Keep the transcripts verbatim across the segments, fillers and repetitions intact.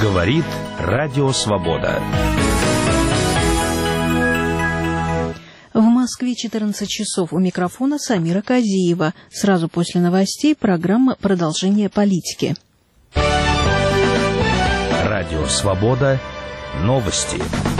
Говорит Радио Свобода. В Москве четырнадцать часов. У микрофона Самира Казиева. Сразу после новостей программа «Продолжение политики». Радио Свобода. Новости.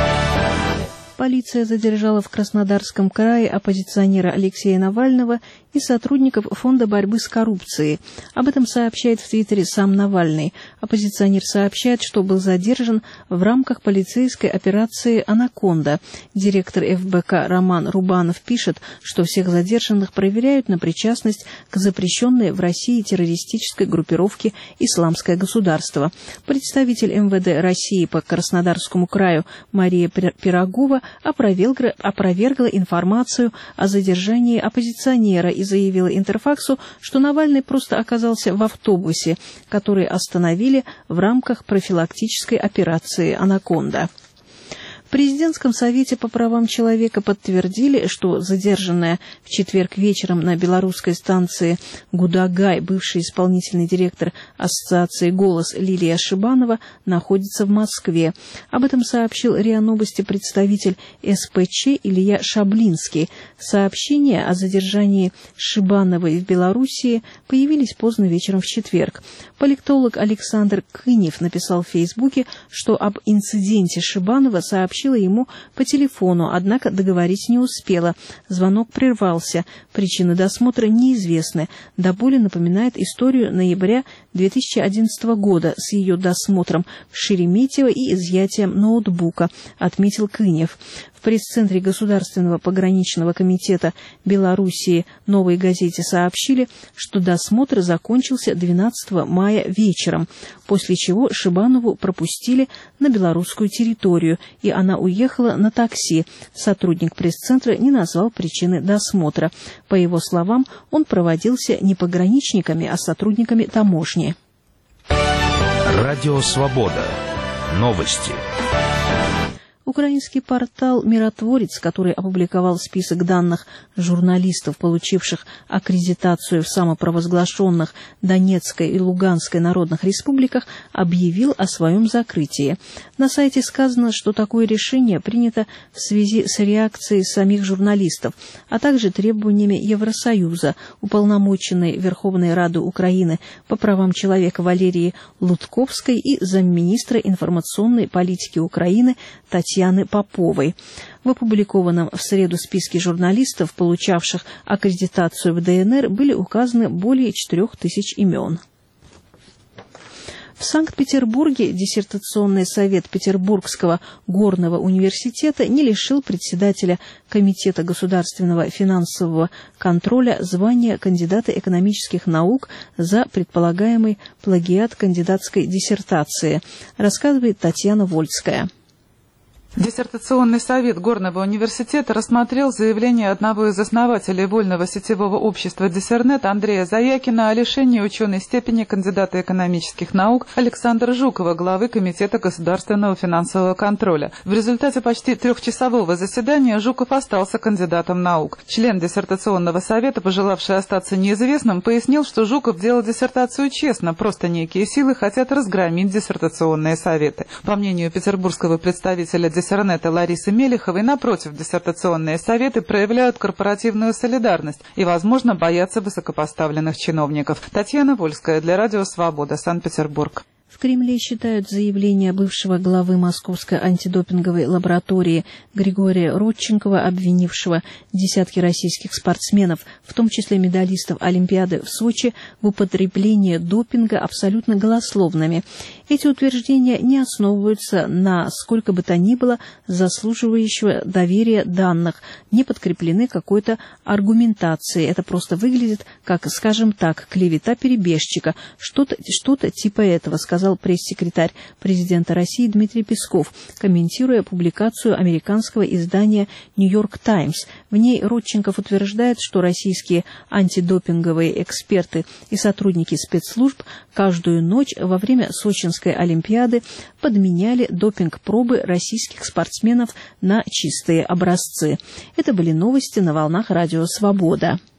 Полиция задержала в Краснодарском крае оппозиционера Алексея Навального и сотрудников Фонда борьбы с коррупцией. Об этом сообщает в Твиттере сам Навальный. Оппозиционер сообщает, что был задержан в рамках полицейской операции «Анаконда». Директор эф бэ ка Роман Рубанов пишет, что всех задержанных проверяют на причастность к запрещенной в России террористической группировке «Исламское государство». Представитель эм вэ дэ России по Краснодарскому краю Мария Пирогова опровергла, опровергла информацию о задержании оппозиционера и заявила Интерфаксу, что Навальный просто оказался в автобусе, который остановили в рамках профилактической операции «Анаконда». В президентском совете по правам человека подтвердили, что задержанная в четверг вечером на белорусской станции Гудагай бывший исполнительный директор ассоциации «Голос» Лилия Шибанова находится в Москве. Об этом сообщил РИА Новости представитель эс пэ че Илья Шаблинский. Сообщения о задержании Шибановой в Белоруссии появились поздно вечером в четверг. Политолог Александр Кынев написал в Фейсбуке, что об инциденте Шибанова сообщил ему по телефону, однако договорить не успела. Звонок прервался. Причины досмотра неизвестны. До боли напоминает историю ноября две тысячи одиннадцатого года с ее досмотром в Шереметьево и изъятием ноутбука, отметил Кынев. В пресс-центре Государственного пограничного комитета Белоруссии «Новой газете» сообщили, что досмотр закончился двенадцатого мая вечером, после чего Шибанову пропустили на белорусскую территорию, и она уехала на такси. Сотрудник пресс-центра не назвал причины досмотра. По его словам, он проводился не пограничниками, а сотрудниками таможни. Радио Свобода. Новости. Украинский портал «Миротворец», который опубликовал список данных журналистов, получивших аккредитацию в самопровозглашенных Донецкой и Луганской народных республиках, объявил о своем закрытии. На сайте сказано, что такое решение принято в связи с реакцией самих журналистов, а также требованиями Евросоюза, уполномоченной Верховной Рады Украины по правам человека Валерии Лутковской и замминистра информационной политики Украины Татьяны Татьяны Поповой. В опубликованном в среду списке журналистов, получавших аккредитацию в дэ эн эр, были указаны более четырех тысяч имен. В Санкт-Петербурге диссертационный совет Петербургского горного университета не лишил председателя Комитета государственного финансового контроля звания кандидата экономических наук за предполагаемый плагиат кандидатской диссертации, рассказывает Татьяна Вольская. Диссертационный совет Горного университета рассмотрел заявление одного из основателей вольного сетевого общества «Диссернет» Андрея Заякина о лишении ученой степени кандидата экономических наук Александра Жукова, главы Комитета государственного финансового контроля. В результате почти трехчасового заседания Жуков остался кандидатом наук. Член диссертационного совета, пожелавший остаться неизвестным, пояснил, что Жуков делал диссертацию честно, просто некие силы хотят разгромить диссертационные советы. По мнению петербургского представителя «Диссернета» Ларисы Мелеховой, напротив, диссертационные советы проявляют корпоративную солидарность и, возможно, боятся высокопоставленных чиновников. Татьяна Вольская для Радио Свобода, Санкт-Петербург. В Кремле считают заявление бывшего главы Московской антидопинговой лаборатории Григория Родченкова, обвинившего десятки российских спортсменов, в том числе медалистов Олимпиады в Сочи, в употреблении допинга, абсолютно голословными. Эти утверждения не основываются на сколько бы то ни было заслуживающего доверия данных, не подкреплены какой-то аргументацией. Это просто выглядит как, скажем так, клевета перебежчика, что-то, что-то типа этого, сказал пресс-секретарь президента России Дмитрий Песков, комментируя публикацию американского издания «Нью-Йорк Таймс». В ней Родченков утверждает, что российские антидопинговые эксперты и сотрудники спецслужб каждую ночь во время Сочинской Олимпиады подменяли допинг-пробы российских спортсменов на чистые образцы. Это были новости на волнах Радио Свобода.